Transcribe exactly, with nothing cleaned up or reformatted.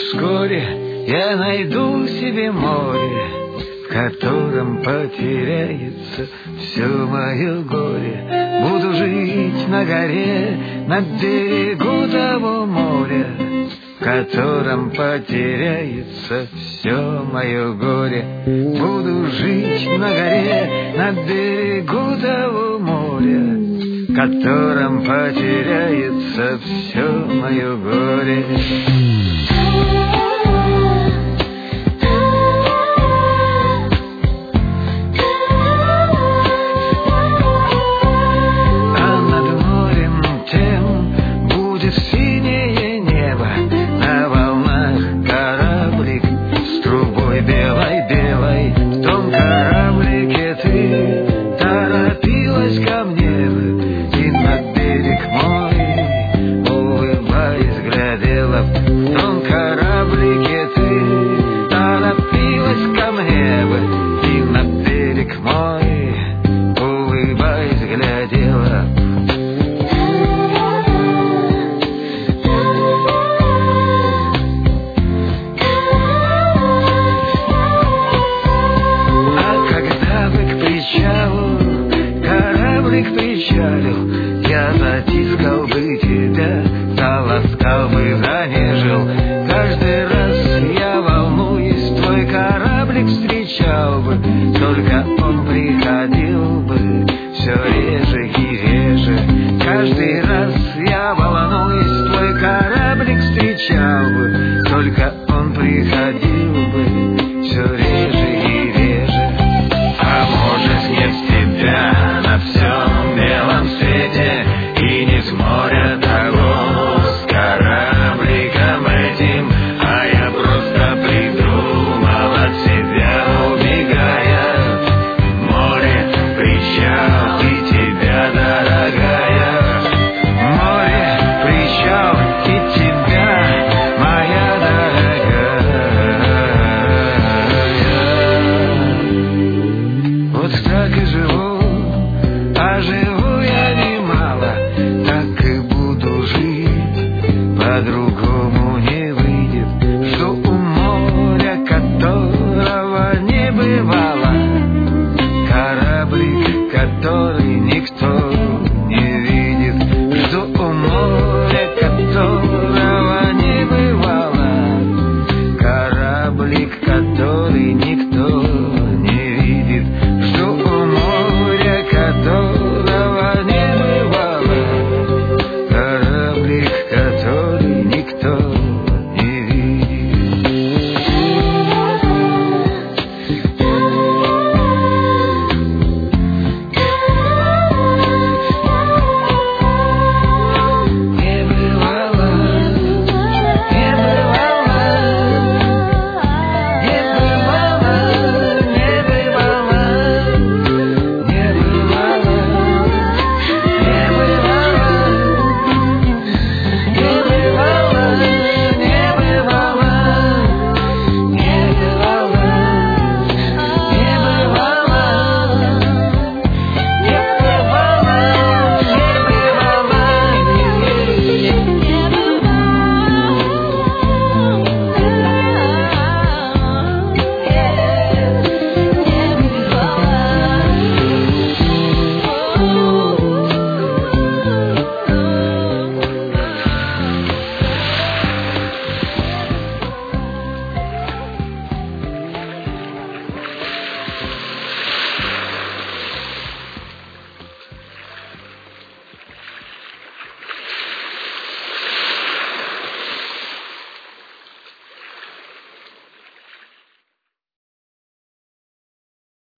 вскоре я найду себе море, в котором потеряется все мое горе. Буду жить на горе, на берегу того моря, в котором потеряется все мое горе. Буду жить на горе, на берегу того моря, в котором потеряется все мое горе. Синее небо, на волнах кораблик с трубой белой-белой. В том кораблике ты торопилась ко мне, и на берег мой, улыбаясь, глядела. В том кораблике ты торопилась ко мне, и на берег мой, улыбаясь, глядела. Кораблик причалил, я затискал бы тебя, заласкал бы, занежил. Каждый раз я, волнуюсь, твой кораблик встречал бы, только он приходил бы все реже и реже. Каждый раз я, волнуюсь, твой кораблик встречал бы, только он приходил бы все реже и реже. А может, нет тебя на всем белом свете, и не с моря того, с корабликом этим, а я просто придумал от себя, убегая. Море, причал, и тебя, дорогая. Море, причал, и тебя, моя дорогая. Вот так и живу, а живу я немало, так и буду жить, по-другому не выйдет, что у моря, которого не бывало, кораблик, который никто